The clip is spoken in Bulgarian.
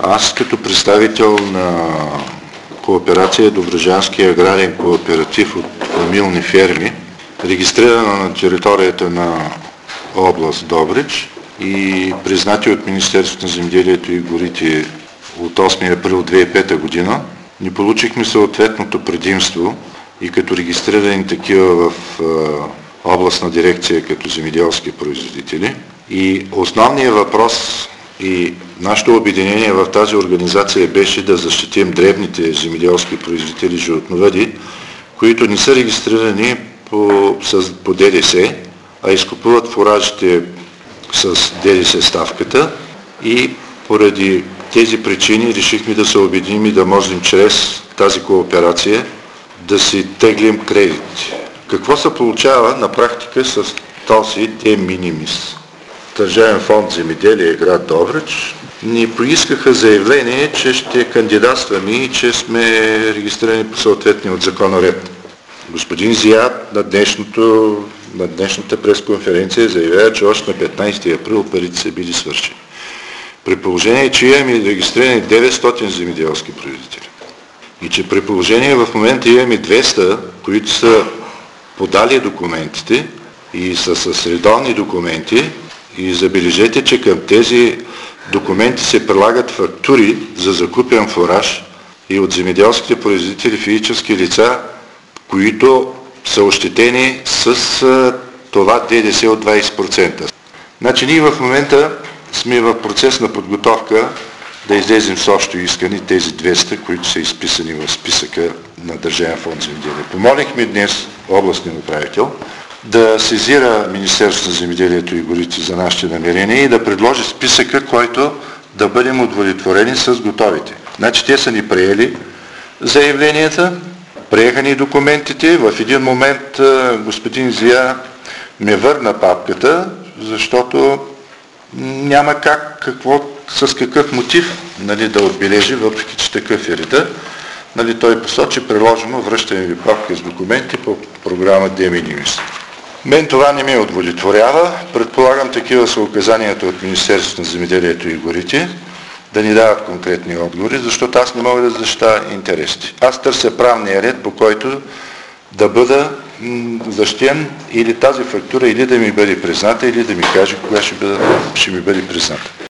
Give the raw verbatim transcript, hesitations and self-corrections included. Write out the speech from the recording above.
Аз като представител на кооперация Добруджански аграрен кооператив от фамилни ферми, регистрирана на територията на област Добрич и признати от Министерството на земеделието и горите от осми април две хиляди и пета година, ни получихме съответното предимство и като регистрирани такива в областна дирекция като земеделски производители. И основният въпрос и нашето обединение в тази организация беше да защитим дребните земеделски производители животновъди, които не са регистрирани по, с, по ДДС, а изкупуват фуражите с ДДС ставката, и поради тези причини решихме да се обединим и да можем чрез тази кооперация да си теглим кредити. Какво се получава на практика с този де минимис? Държавен фонд земеделие град Добрич ни поискаха заявление, че ще кандидатстваме и че сме регистрирани по съответния от закона ред. Господин Зиад на, днешното, на днешната пресконференция заявява, че още на петнайсети април парите са били свършени. При положение, че имаме регистрирани деветстотин земеделски производители и че при положение в момента имаме двеста, които са подали документите и са с редовни документи, и забележете, че към тези документи се прилагат фактури за закупен фураж и от земеделските производители физически лица, които са ощетени с това ДДС от двайсет процента. Значи ние в момента сме в процес на подготовка да излезем с общо искане тези двеста, които са изписани в списъка на Държавен фонд земеделие. Помолихме днес областния управител да сезира Министерството на земеделието и горите за нашите намерения и да предложи списъка, който да бъдем удовлетворени с готовите. Значи те са ни приели заявленията, приеха ни документите. В един момент господин Зия ме върна папката, защото няма как, какво, с какъв мотив, нали, да отбележи, въпреки че такъв е реда. Нали, той посочи приложено връщане ви папка с документи по програма де минимис. Мен това не ме удовлетворява. Предполагам, такива са указанията от Министерството на земеделието и горите, да ни дават конкретни отговори, защото аз не мога да защитавам интересите. Аз търся правния ред, по който да бъда защитен или тази фактура или да ми бъде призната, или да ми каже кога ще, бъде, ще ми бъде призната.